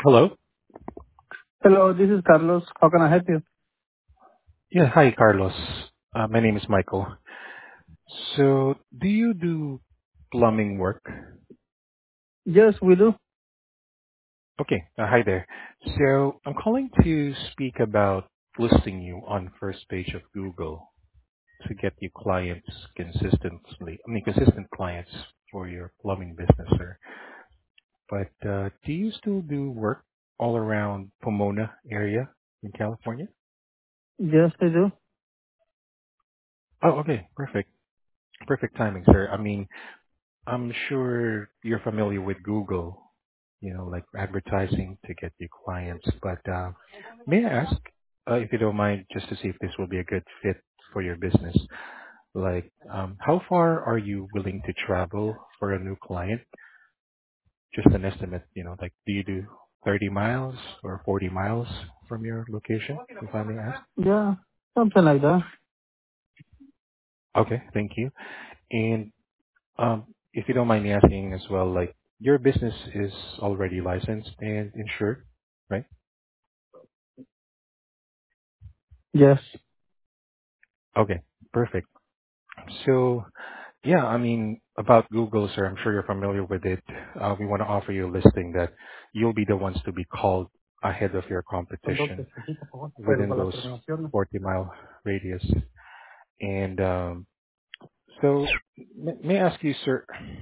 Hello. Hello, this is Carlos. How can I help you? Yeah, hi, Carlos. My name is Michael. So, do you do plumbing work? Yes, we do. Okay, hi there. So, I'm calling to speak about listing you on first page of Google to get you clients consistent clients for your plumbing business, sir. But do you still do work all around Pomona area in California? Yes, I do. Oh, okay, perfect. Perfect timing, sir. I mean, I'm sure you're familiar with Google, like advertising to get you clients. But may I ask, if you don't mind, just to see if this will be a good fit for your business? Like, how far are you willing to travel for a new client? Just an estimate, like, do you do 30 miles or 40 miles from your location, if I may ask? Yeah, something like that. Okay, thank you. And if you don't mind me asking as well, like your business is already licensed and insured, right? Yes. Okay, perfect. So yeah, I mean, about Google, sir, I'm sure you're familiar with it. We want to offer you a listing that you'll be the ones to be called ahead of your competition Entonces, sí, por favor. Pero within con las those terminaciones. 40-mile radius. And so may I ask you, sir?